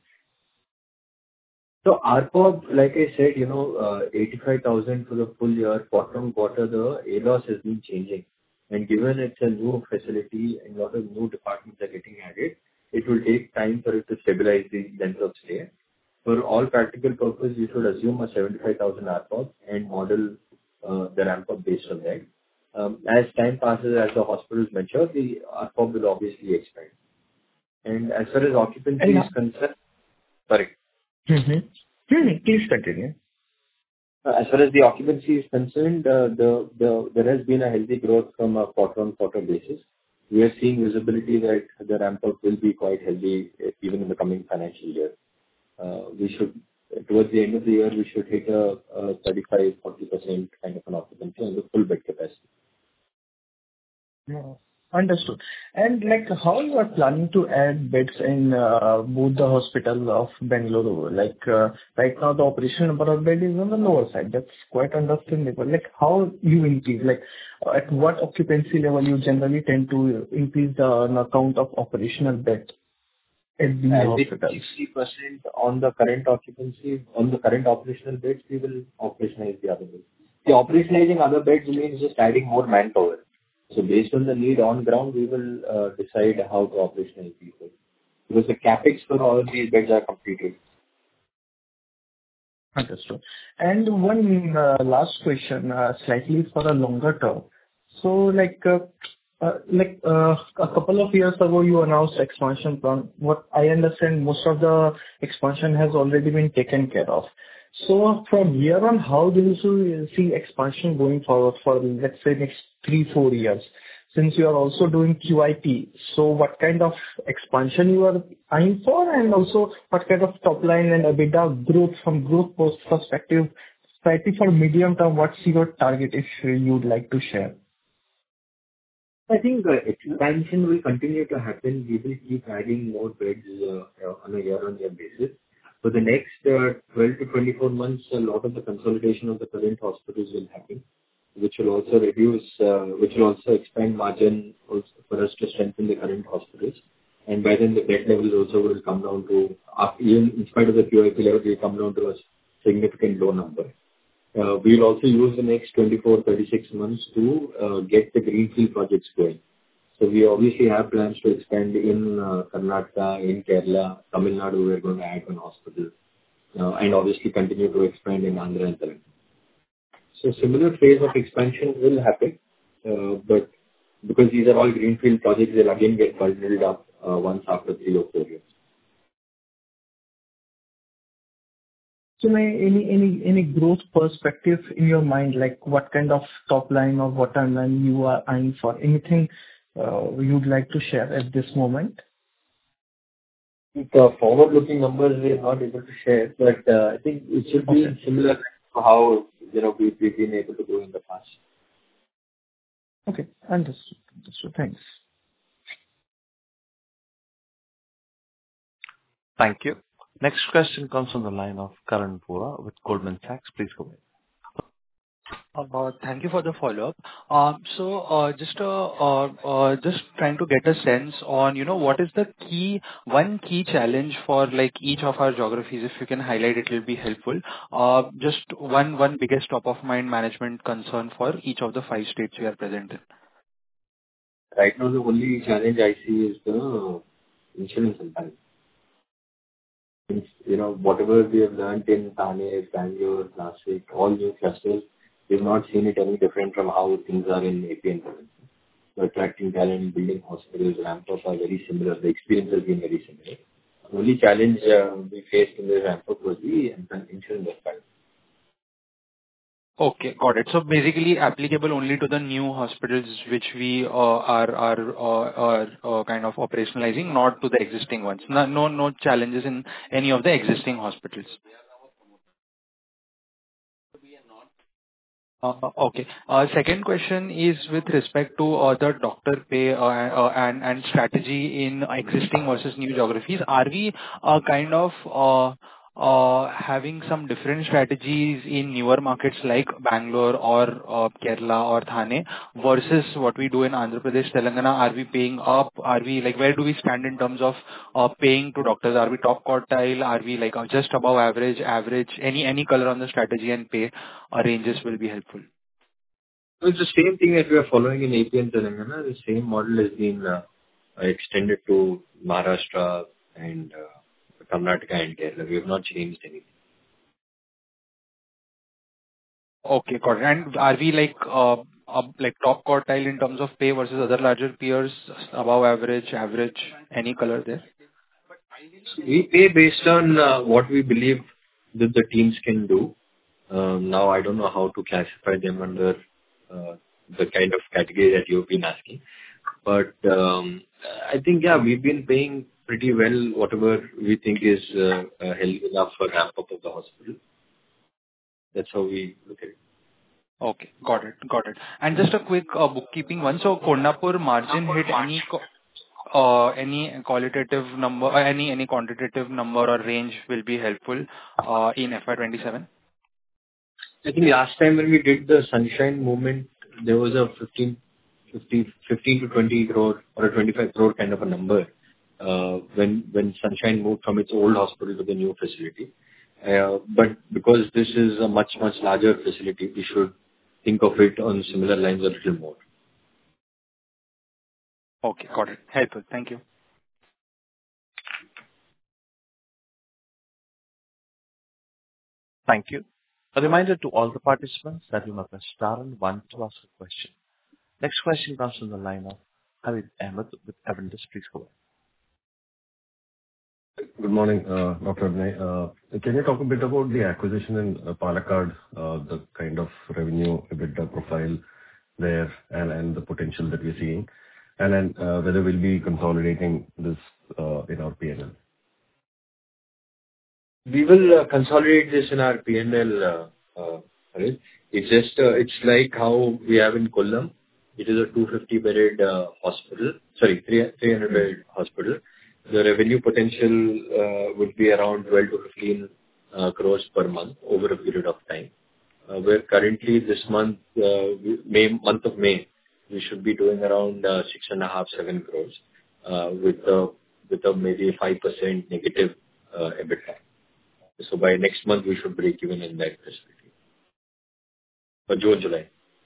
So R P O B, like I said, you know, uh, eighty-five thousand for the full year. Quarter-on-quarter, the A L O S has been changing. And given it's a new facility and a lot of new departments are getting added, it will take time for it to stabilize the length of stay. For all practical purposes, you should assume a seventy-five thousand R P O B and model uh, the ramp up based on that. Um, As time passes, as the hospitals mature, the R P O B will obviously expand. And as far as occupancy And- is concerned, sorry. Mm-hmm. Mm-hmm. Please continue. Uh, As far as the occupancy is concerned, uh, the the there has been a healthy growth from a quarter-on-quarter basis. We are seeing visibility that the ramp-up will be quite healthy uh, even in the coming financial year. Uh, We should, towards the end of the year, we should hit a a thirty-five to forty percent kind of an occupancy on the full bed capacity. Yeah. Understood. And like, how you are planning to add beds in uh, both the hospital of Bengaluru? Like, uh, right now the operational number of bed is on the lower side. That's quite understandable. Like, how you increase? Like, at what occupancy level you generally tend to increase the uh, count of operational bed at the As hospitals? sixty percent on the current occupancy, on the current operational beds, we will operationalize the other beds. The operationalizing other beds means just adding more manpower. So based on the need on ground, we will uh, decide how to operationalize these beds. Because the capex for all of these beds are completed. Understood. And one uh, last question, uh, slightly for a longer term. So, like, uh, uh, like uh, a couple of years ago, you announced expansion plan. What I understand, most of the expansion has already been taken care of. So, from here on, how do you see expansion going forward for, let's say, next three, four years? Since you are also doing Q I P, so what kind of expansion you are eyeing for, and also what kind of top line and EBITDA growth from growth post perspective, slightly for medium term, what's your target, if you would like to share? I think uh, expansion will continue to happen. We will keep adding more beds uh, uh, on a year-on-year basis. For the next uh, twelve to twenty-four months, a lot of the consolidation of the current hospitals will happen, which will also reduce, uh, which will also expand margin also for us to strengthen the current hospitals. And by then, the bed levels also will come down to, uh, even in spite of the Q I P level, will come down to a significant low number. Uh, We'll also use the next twenty-four, thirty-six months to uh, get the greenfield projects going. So we obviously have plans to expand in uh, Karnataka, in Kerala, Tamil Nadu. We're going to add one hospital, uh, and obviously continue to expand in Andhra and Telangana. So similar phase of expansion will happen, uh, but because these are all greenfield projects, they'll again get bundled up uh, once after three or four years. So may any any any growth perspective in your mind, like what kind of top line or bottom line you are eyeing for? Anything uh, you'd like to share at this moment? The forward-looking numbers we are not able to share, but uh, I think it should be Okay. similar to how, you know, we've we've been able to do in the past. Okay, understood. Understood. Thanks. Thank you. Next question comes from the line of Karan Vora with Goldman Sachs. Please go ahead. Uh, Thank you for the follow-up. Um, So, uh, just uh, uh, uh, just trying to get a sense on, you know, what is the key, one key challenge for, like, each of our geographies. If you can highlight, it will be helpful. Uh, Just one one biggest top-of-mind management concern for each of the five states we are present in. Right now, the only challenge I see is the insurance impact. Since, you know, whatever we have learned in Thane, Bangalore, Nashik, all new clusters, we've not seen it any different from how things are in A P and Telangana. So attracting talent, building hospitals, ramp-up are very similar. The experience has been very similar. The only challenge uh, we faced in the ramp-up was the insurance impact. Okay, got it. So basically applicable only to the new hospitals which we uh, are are uh, are uh, kind of operationalizing, not to the existing ones. No no no challenges in any of the existing hospitals. Uh, Okay. Uh, Second question is with respect to uh, the doctor pay uh, uh, and and strategy in existing versus new geographies. Are we uh, kind of uh, uh, having some different strategies in newer markets like Bangalore or uh, Kerala or Thane versus what we do in Andhra Pradesh, Telangana? Are we paying up? Are we like, where do we stand in terms of uh, paying to doctors? Are we top quartile? Are we like uh, just above average? Average? Any any color on the strategy and pay uh, ranges will be helpful. So it's the same thing that we are following in A P and Telangana. The same model has been uh, extended to Maharashtra and uh, Karnataka and Kerala. We have not changed anything. Okay, got it. And are we like, uh, up, like top quartile in terms of pay versus other larger peers, above average, average, any color there? We pay based on uh, what we believe that the teams can do. Um, Now, I don't know how to classify them under uh, the kind of category that you've been asking. But um, I think, yeah, we've been paying pretty well whatever we think is uh, uh, healthy enough for ramp-up of the hospital. That's how we look at it. Okay, got it. Got it. And just a quick uh, bookkeeping one. So Kondapur margin hit any co- uh, any qualitative number, uh, any any quantitative number or range will be helpful uh, in F Y twenty-seven? I think last time when we did the Sunshine movement, there was a fifteen, fifty, fifteen to twenty crore or a twenty-five crore kind of a number uh, when when Sunshine moved from its old hospital to the new facility. Uh, But because this is a much, much larger facility, we should think of it on similar lines a little more. Okay, got it. Helpful. Thank you. Thank you. A reminder to all the participants that you must press star and one to ask a question. Next question comes from the line of Harith Ahmed with Avendus. Please go ahead. Good morning, uh, Doctor Abhinay. Uh, Can you talk a bit about the acquisition in uh, Palakkad, uh, the kind of revenue, EBITDA profile there, and and the potential that we're seeing, and then uh, whether we'll be consolidating this uh, in our P and L? We will uh, consolidate this in our P and L, uh, uh, Harith. It's just, uh, it's like how we have in Kollam. It is a two hundred fifty bedded uh, hospital, sorry, three hundred bedded hospital. The revenue potential uh, would be around twelve to fifteen uh, crores per month over a period of time. Uh, where currently this month, uh, May, month of May, we should be doing around uh, six and a half, seven crores uh, with a with a maybe five percent negative uh, EBITDA. So by next month we should break even in that facility. For June, July.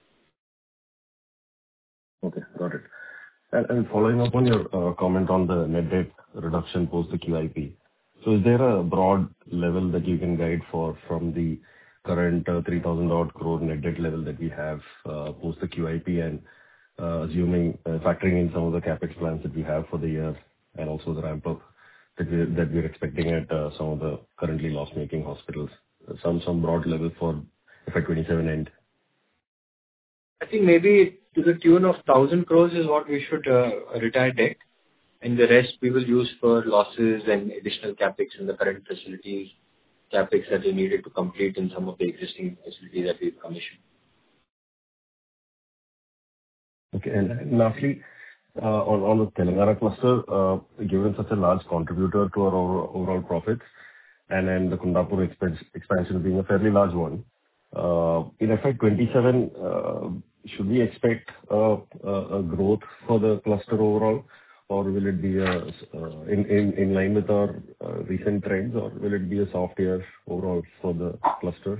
Okay, got it. And and following up on your uh, comment on the net debt reduction post the Q I P. So is there a broad level that you can guide for from the current uh, three thousand odd crore net debt level that we have uh, post the Q I P, and uh, assuming uh, factoring in some of the CapEx plans that we have for the year and also the ramp up that we're that we're expecting at uh, some of the currently loss-making hospitals? Some some broad level for F Y twenty-seven end. I think maybe to the tune of one thousand crores is what we should uh, retire debt, and the rest we will use for losses and additional CapEx in the current facilities, CapEx that we needed to complete in some of the existing facilities that we've commissioned. Okay. And and lastly, uh, on on the Telangana cluster, uh, given such a large contributor to our over- overall profits, and then the Kondapur expan- expansion being a fairly large one, uh, in F Y twenty-seven, uh, should we expect uh, a a growth for the cluster overall, or will it be a s- uh, in in in line with our uh, recent trends, or will it be a soft year overall for the cluster?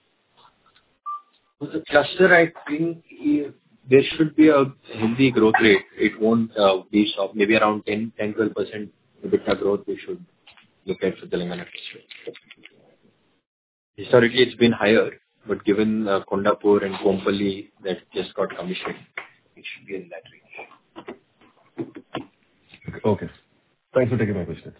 For the cluster, I think eh, there should be a healthy growth rate. It won't uh, be soft. Maybe around ten, twelve percent EBITDA growth we should look at for Telangana cluster. Historically, it's been higher, but given uh, Kondapur and Kompally that just got commissioned, it should be in that range. Okay. Thanks for taking my questions.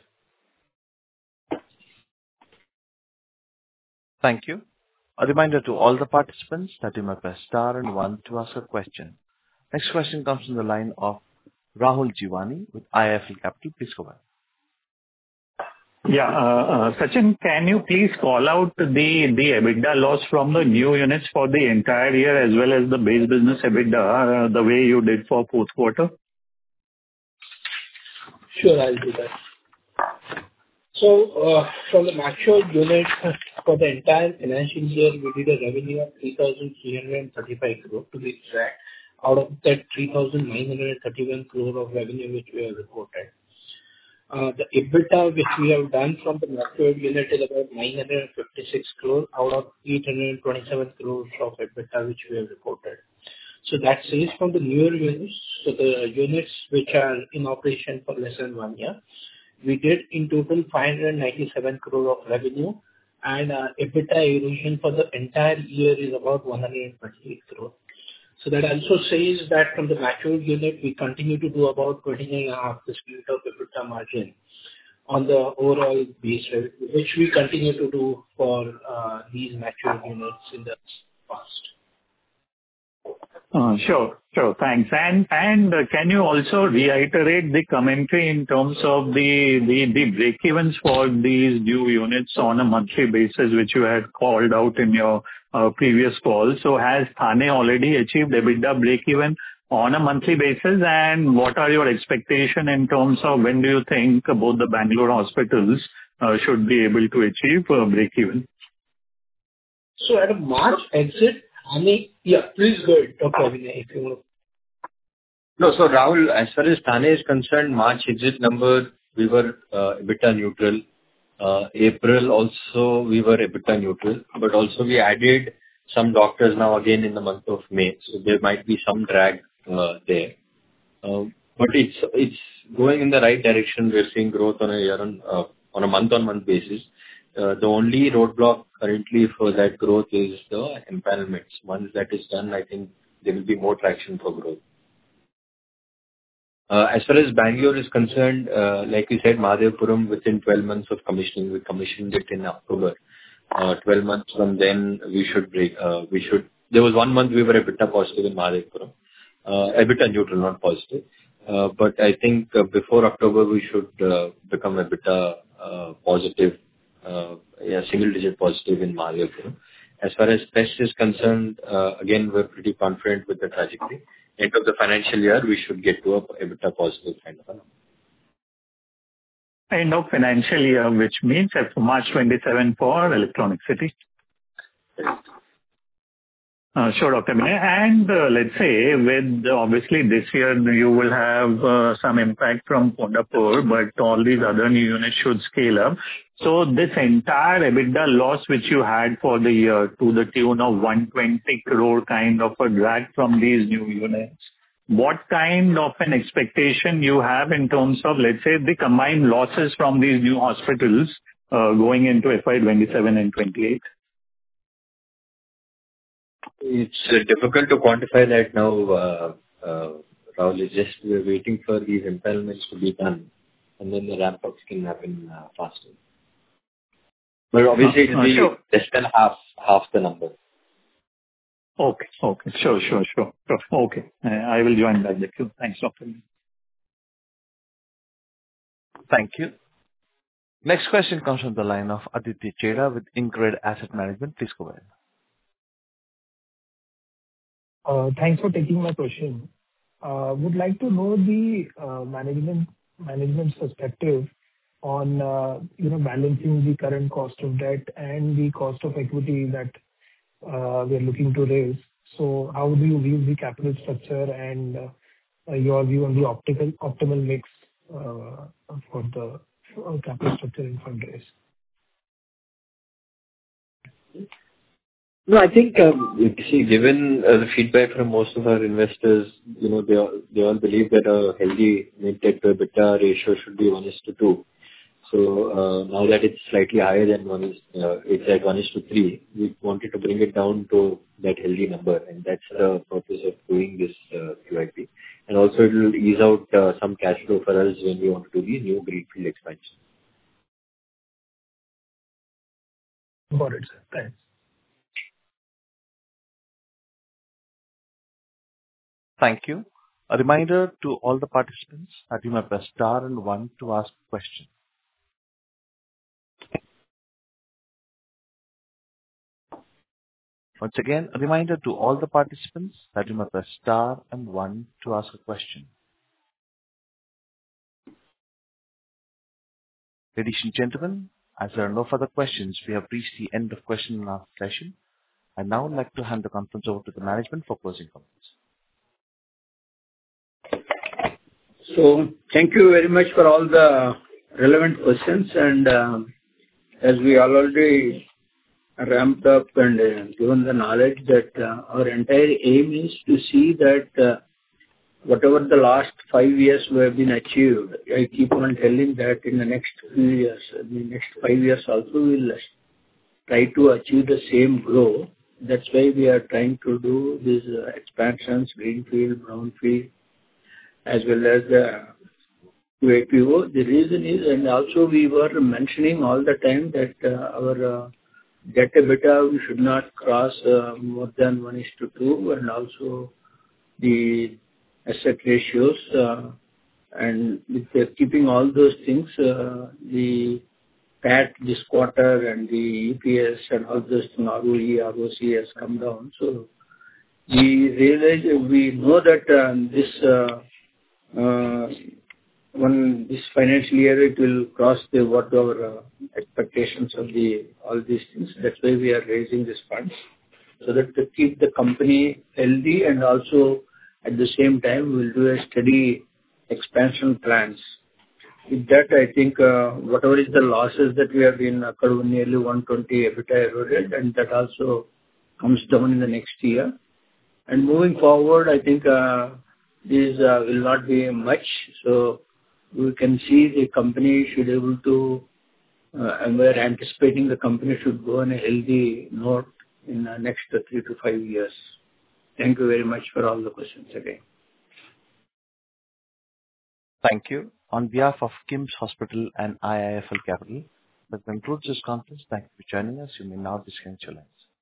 Thank you. A reminder to all the participants that you may press star and one to ask a question. Next question comes from the line of Rahul Jeewani with I I F L Capital. Please go ahead. Yeah. uh, uh, Sachin, can you please call out the the EBITDA loss from the new units for the entire year as well as the base business EBITDA, uh, the way you did for fourth quarter? Sure, I'll do that. So, uh, from the mature unit, for the entire financial year, we did a revenue of three thousand three hundred thirty-five crore to be exact. Out of that, three thousand nine hundred thirty-one crore of revenue which we have reported. Uh, The EBITDA which we have done from the mature unit is about nine hundred fifty-six crore out of eight hundred twenty-seven crores of EBITDA which we have reported. So that says from the newer units, so the units which are in operation for less than one year, we did in total five hundred ninety-seven crore of revenue, and uh, EBITDA erosion for the entire year is about one hundred twenty-eight crore. So that also says that from the mature unit, we continue to do about twenty-nine point five percent of EBITDA margin on the overall base revenue, which we continue to do for uh, these mature units in the past. Uh, Sure. Sure. Thanks. And and uh, can you also reiterate the commentary in terms of the the the break-evens for these new units on a monthly basis, which you had called out in your uh, previous call? So has Thane already achieved EBITDA break-even on a monthly basis? And what are your expectation in terms of when do you think both the Bangalore hospitals uh, should be able to achieve uh, break-even? So at a March exit, Thane, yeah, please go ahead, Doctor Abhinay, if you want to. No, so Rahul, as far as Thane is concerned, March exit number, we were uh, EBITDA neutral. Uh, April also, we were EBITDA neutral, but also we added some doctors now again in the month of May, so there might be some drag uh, there. Uh, but it's it's going in the right direction. We're seeing growth on a year on uh, on a month-on-month basis. Uh, The only roadblock currently for that growth is the empanelments. Once that is done, I think there will be more traction for growth. Uh, As far as Bangalore is concerned, uh, like you said, Mahadevpuram, within twelve months of commissioning, we commissioned it in October. Uh, twelve months from then, we should break. uh, We should. There was one month we were EBITDA positive in Mahadevpuram. Uh, EBITDA neutral, not positive. Uh, But I think uh, before October, we should uh, become EBITDA uh, positive, uh, yeah, single-digit positive in Mahadevpuram. As far as Pest is concerned, uh, again, we're pretty confident with the trajectory. End of the financial year, we should get to a EBITDA positive kind of a number. End of financial year, which means at March twenty-seven for Electronic City. Uh, Sure, Doctor Vinay. And uh, let's say with obviously this year you will have uh, some impact from Kondapur, but all these other new units should scale up. So this entire EBITDA loss which you had for the year to the tune of one hundred twenty crore kind of a drag from these new units, what kind of an expectation you have in terms of, let's say, the combined losses from these new hospitals uh, going into F Y twenty-seven and twenty-eight? It's uh, difficult to quantify that now, uh, uh, Rahul. It's just we're waiting for these empanelments to be done, and then the ramp-ups can happen uh, faster. But obviously, it'll Uh, be sure. less than half half the number. Okay. Okay. Sure, sure, sure. sure. Okay. Uh, I will join back the queue. Thanks, Doctor Vinay. Thank you. Next question comes from the line of Aditya Chheda with InCred Asset Management. Please go ahead. Uh, Thanks for taking my question. Uh, Would like to know the uh, management management's perspective on, uh, you know, balancing the current cost of debt and the cost of equity that uh, we are looking to raise. So how do you view the capital structure and uh, your view on the optimal optimal mix uh, for the uh, capital structure and fundraise? No, I think, um, you see, given uh, the feedback from most of our investors, you know, they all, they all believe that a healthy net debt to EBITDA ratio should be one is to two. So, uh, now that it's slightly higher than one is, uh, it's at one is to three, we wanted to bring it down to that healthy number, and that's the purpose of doing this uh, Q I P. And also it will ease out uh, some cash flow for us when we want to do the new greenfield expansion. Got it, sir. Thanks. Thank you. A reminder to all the participants that you may press star and one to ask a question. Once again, a reminder to all the participants that you may press star and one to ask a question. Ladies and gentlemen, as there are no further questions, we have reached the end of question and answer session. I now would like to hand the conference over to the management for closing comments. So thank you very much for all the relevant questions. And uh, as we already ramped up and uh, given the knowledge that uh, our entire aim is to see that uh, whatever the last five years we have been achieved, I keep on telling that in the next few years, in the next five years also we will try to achieve the same growth. That's why we are trying to do these uh, expansions, greenfield, brownfield, as well as the Q A P O. The reason is, and also we were mentioning all the time that uh, our uh, debt EBITDA we should not cross uh, more than one is to two, and also the asset ratios. Uh, and with the, keeping all those things, uh, the P A T this quarter and the E P S and all those things, R O E, R O C has come down. So we realize, we know that uh, this uh, Uh, when this financial year it will cross the what our uh, expectations of the all these things. That's why we are raising this funds, so that to keep the company healthy, and also at the same time we will do a steady expansion plans. With that, I think uh, whatever is the losses that we have been occurred, nearly one hundred twenty EBITDA eroded, and that also comes down in the next year. And moving forward, I think uh, This uh, will not be much, so we can see the company should able to uh, and we're anticipating the company should go on a healthy note in the next three to five years. Thank you very much for all the questions again. Thank you. On behalf of KIMS Hospital and I I F L Capital, that concludes this conference. Thank you for joining us. You may now disconnect your lines.